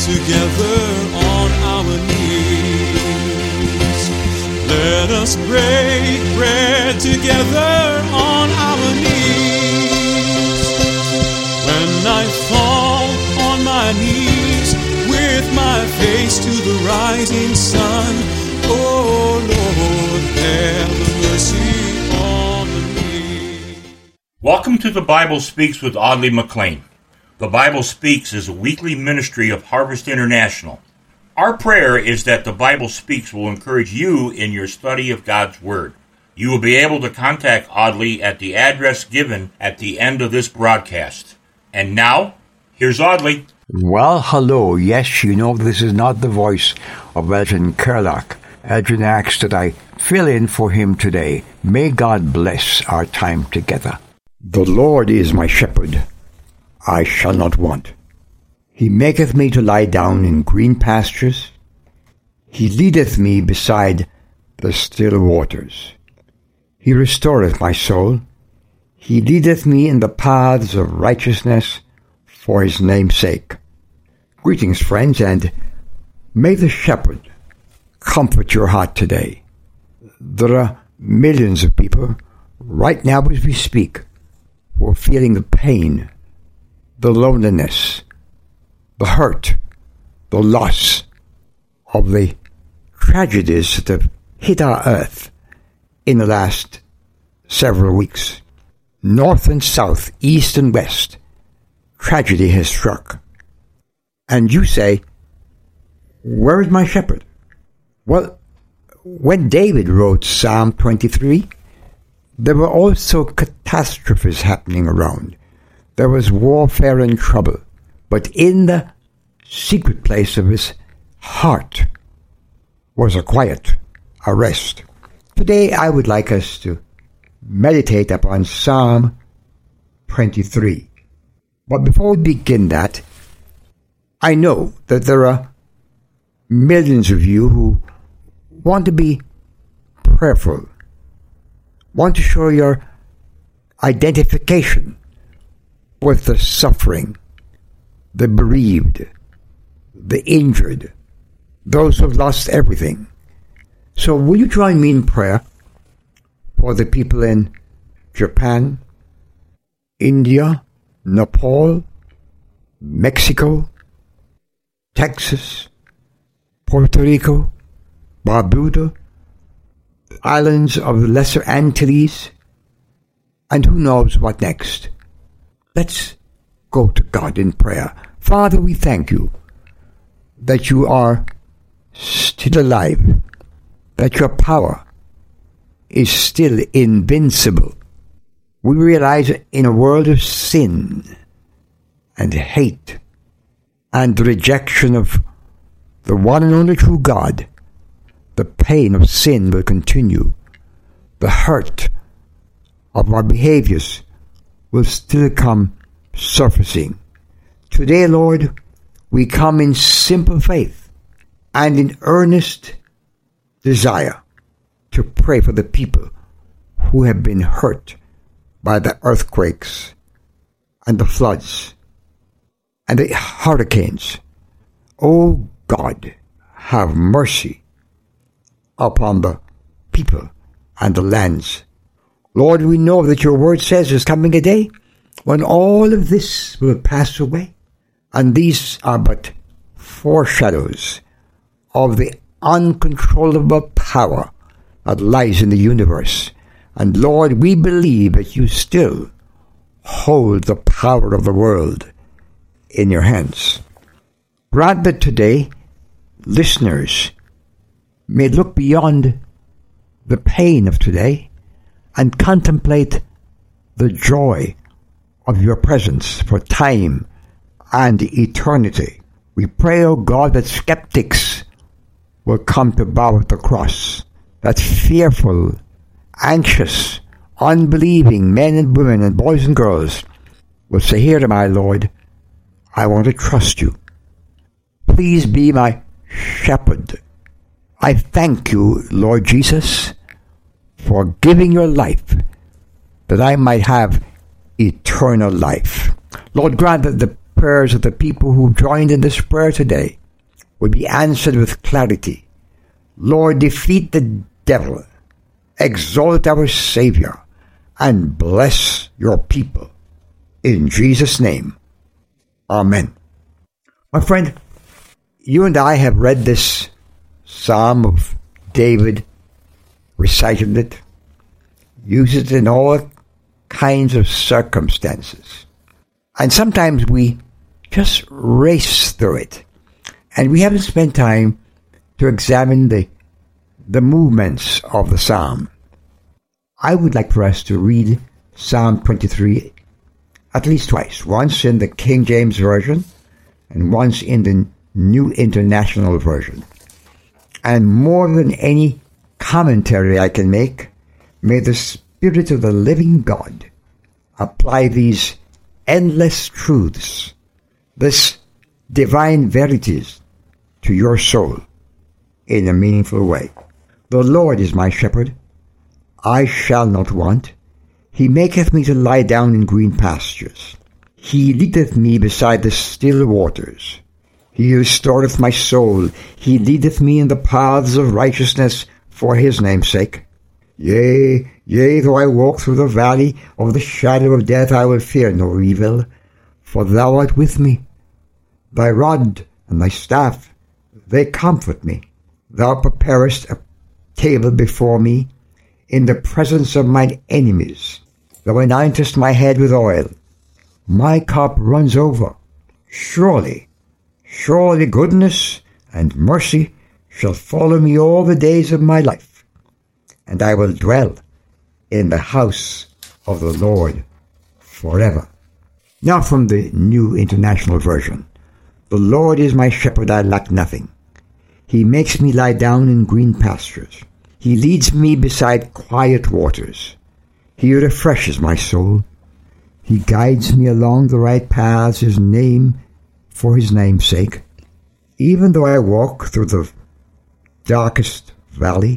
together on our knees. Let us break bread together on our knees. When I fall on my knees with my face to the rising sun, oh Lord, have mercy on me. Welcome to The Bible Speaks with Audley McLean. The Bible Speaks is a weekly ministry of Harvest International. Our prayer is that The Bible Speaks will encourage you in your study of God's Word. You will be able to contact Audley at the address given at the end of this broadcast. And now, here's Audley. Well, hello. Yes, you know this is not the voice of Elgin Kerlock. Elgin asks that I fill in for him today. May God bless our time together. The Lord is my shepherd. I shall not want. He maketh me to lie down in green pastures. He leadeth me beside the still waters. He restoreth my soul. He leadeth me in the paths of righteousness for his name's sake. Greetings, friends, and may the shepherd comfort your heart today. There are millions of people right now as we speak who are feeling the pain, the loneliness, the hurt, the loss of the tragedies that have hit our earth in the last several weeks. North and south, east and west, tragedy has struck. And you say, where is my shepherd? Well, when David wrote Psalm 23, there were also catastrophes happening around. There was warfare and trouble. But in the secret place of his heart was a quiet, a rest. Today I would like us to meditate upon Psalm 23. But before we begin that, I know that there are millions of you who want to be prayerful, want to show your identification with the suffering, the bereaved, the injured, those who have lost everything. So will you join me in prayer for the people in Japan, India, Nepal, Mexico, Texas, Puerto Rico, Barbuda, islands of the Lesser Antilles, and who knows what next? Let's go to God in prayer. Father, we thank you that you are still alive, that your power is still invincible. We realize in a world of sin and hate and rejection of the one and only true God, the pain of sin will continue. The hurt of our behaviors will still come surfacing. Today, Lord, we come in simple faith and in earnest desire to pray for the people who have been hurt by the earthquakes and the floods and the hurricanes. Oh God, have mercy upon the people and the lands. Lord, we know that your word says there's coming a day when all of this will pass away. And these are but foreshadows of the uncontrollable power that lies in the universe. And Lord, we believe that you still hold the power of the world in your hands. Grant that today listeners may look beyond the pain of today and contemplate the joy of your presence for time and eternity. We pray, O God, that skeptics will come to bow at the cross, that fearful, anxious, unbelieving men and women and boys and girls will say, here, my Lord, I want to trust you. Please be my shepherd. I thank you, Lord Jesus, for giving your life that I might have eternal life. Lord, grant that the prayers of the people who joined in this prayer today would be answered with clarity. Lord, defeat the devil, exalt our Savior, and bless your people. In Jesus' name, amen. My friend, you and I have read this Psalm of David, recited it, used it in all kinds of circumstances. And sometimes we just race through it, and we haven't spent time to examine the movements of the psalm. I would like for us to read Psalm 23 at least twice, once in the King James Version and once in the New International Version. And more than any commentary I can make, may the Spirit of the living God apply these endless truths, this divine verities, to your soul in a meaningful way. The Lord is my shepherd, I shall not want. He maketh me to lie down in green pastures. He leadeth me beside the still waters. He restoreth my soul. He leadeth me in the paths of righteousness for his name's sake. Yea, though I walk through the valley of the shadow of death, I will fear no evil, for thou art with me. Thy rod and thy staff, they comfort me. Thou preparest a table before me in the presence of mine enemies. Thou anointest my head with oil. My cup runs over. Surely goodness and mercy shall follow me all the days of my life, and I will dwell in the house of the Lord forever. Now from the New International Version. The Lord is my shepherd, I lack nothing. He makes me lie down in green pastures. He leads me beside quiet waters. He refreshes my soul. He guides me along the right paths, for his name's sake. Even though I walk through the darkest valley,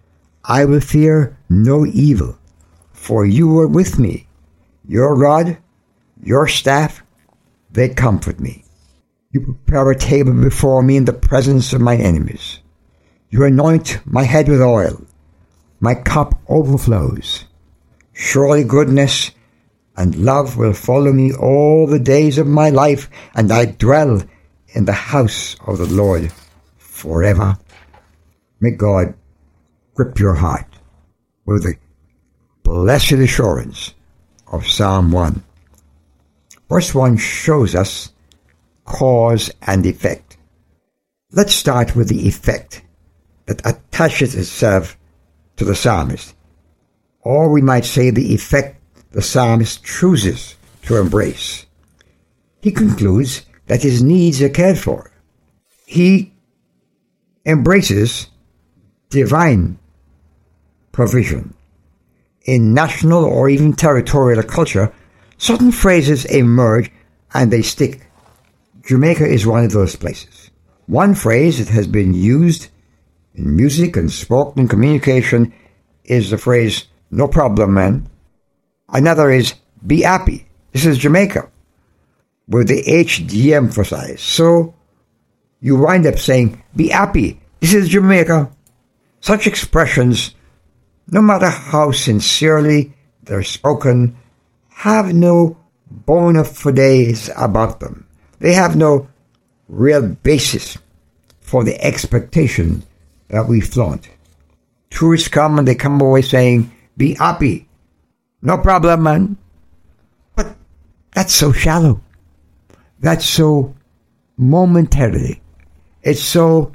I will fear no evil, for you are with me. Your rod, your staff, they comfort me. You prepare a table before me in the presence of my enemies. You anoint my head with oil. My cup overflows. Surely goodness and love will follow me all the days of my life, and I dwell in the house of the Lord forever. May God grip your heart with the blessed assurance of Psalm 1. Verse 1 shows us cause and effect. Let's start with the effect that attaches itself to the psalmist. Or we might say the effect the psalmist chooses to embrace. He concludes that his needs are cared for. He embraces divine provision. In national or even territorial culture, certain phrases emerge and they stick. Jamaica is one of those places. One phrase that has been used in music and spoken communication is the phrase, "No problem, man." Another is, "Be happy." This is Jamaica, with the H de-emphasized. So you wind up saying, "Be happy." This is Jamaica. Such expressions, no matter how sincerely they're spoken, have no bona fides about them. They have no real basis for the expectation that we flaunt. Tourists come and they come away saying, "Be happy." No problem, man. But that's so shallow. That's so momentary. It's so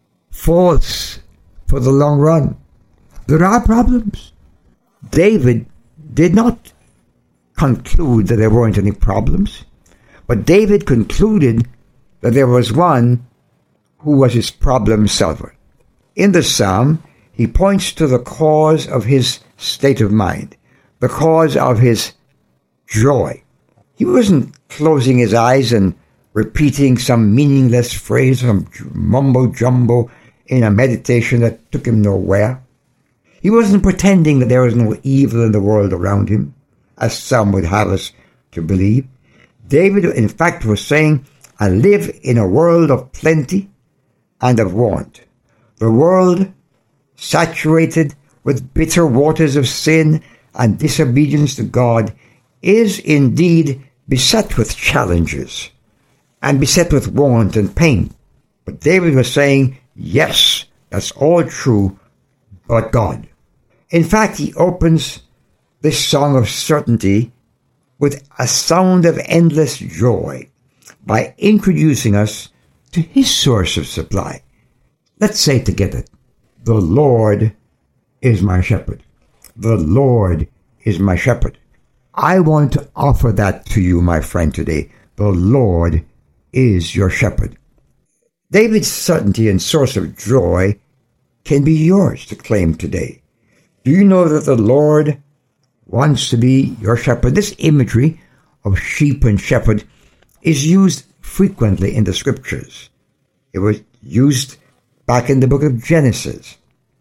false for the long run. There are problems. David did not conclude that there weren't any problems, but David concluded that there was one who was his problem solver. In the psalm, he points to the cause of his state of mind, the cause of his joy. He wasn't closing his eyes and repeating some meaningless phrase, some mumbo-jumbo in a meditation that took him nowhere. He wasn't pretending that there was no evil in the world around him, as some would have us to believe. David, in fact, was saying, I live in a world of plenty and of want. The world, saturated with bitter waters of sin and disobedience to God, is indeed beset with challenges and beset with want and pain. But David was saying, yes, that's all true, but God. In fact, he opens this song of certainty with a sound of endless joy by introducing us to his source of supply. Let's say together, the Lord is my shepherd. The Lord is my shepherd. I want to offer that to you, my friend, today. The Lord is your shepherd. David's certainty and source of joy can be yours to claim today. Do you know that the Lord wants to be your shepherd? This imagery of sheep and shepherd is used frequently in the scriptures. It was used back in the book of Genesis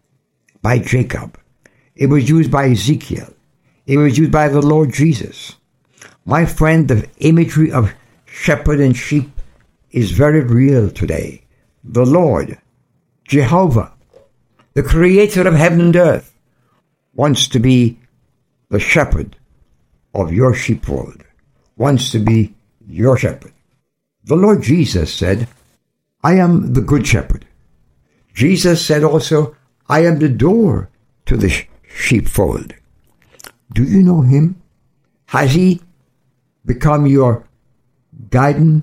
by Jacob. It was used by Ezekiel. It was used by the Lord Jesus. My friend, the imagery of shepherd and sheep is very real today. The Lord, Jehovah, the creator of heaven and earth, wants to be the shepherd of your sheepfold, wants to be your shepherd. The Lord Jesus said, I am the good shepherd. Jesus said also, I am the door to the sheepfold. Do you know him? Has he become your guiding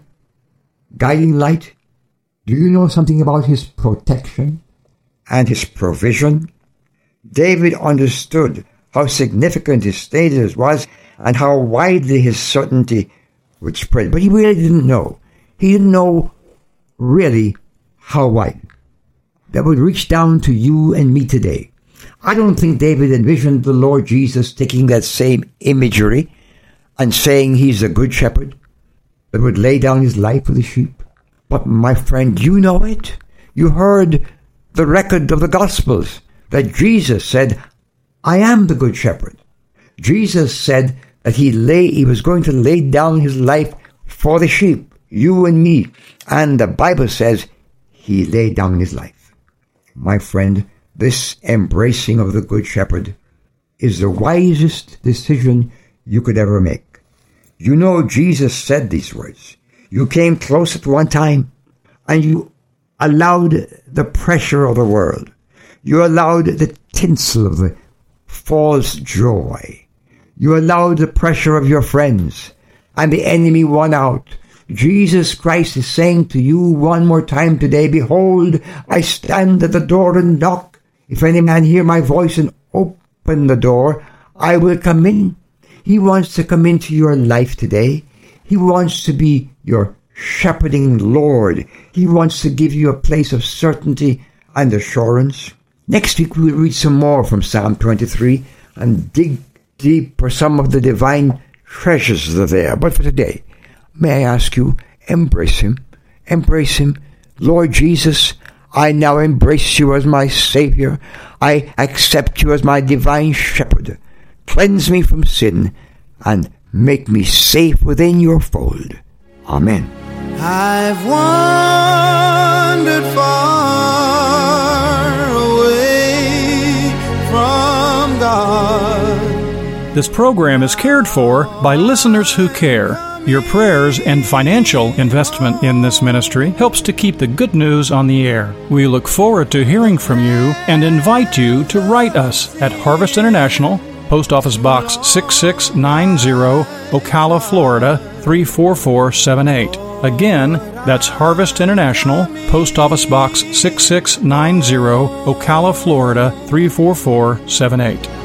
light? Do you know something about his protection and his provision? David understood how significant his status was and how widely his certainty would spread. But he really didn't know. He didn't know really how wide. That would reach down to you and me today. I don't think David envisioned the Lord Jesus taking that same imagery and saying he's a good shepherd that would lay down his life for the sheep. But my friend, you know it. You heard the record of the Gospels that Jesus said, I am the good shepherd. Jesus said that he was going to lay down his life for the sheep, you and me. And the Bible says he laid down his life. My friend, this embracing of the good shepherd is the wisest decision you could ever make. You know, Jesus said these words. You came close at one time and you allowed the pressure of the world. You allowed the tinsel of the false joy. You allowed the pressure of your friends, and the enemy won out. Jesus Christ is saying to you one more time today, behold, I stand at the door and knock. If any man hear my voice and open the door, I will come in. He wants to come into your life today. He wants to be your shepherding Lord. He wants to give you a place of certainty and assurance. Next week we'll read some more from Psalm 23 and dig deep for some of the divine treasures that are there. But for today, may I ask you, embrace him. Embrace him. Lord Jesus, I now embrace you as my Savior. I accept you as my divine shepherd. Cleanse me from sin and make me safe within your fold. Amen. I've wandered far away from God. This program is cared for by listeners who care. Your prayers and financial investment in this ministry helps to keep the good news on the air. We look forward to hearing from you and invite you to write us at Harvest International, Post Office Box 6690, Ocala, Florida 34478. Again, that's Harvest International, Post Office Box 6690, Ocala, Florida 34478.